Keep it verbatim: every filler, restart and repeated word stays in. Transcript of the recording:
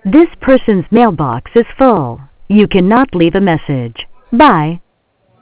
This person's mailbox is full. You cannot leave a message. Bye.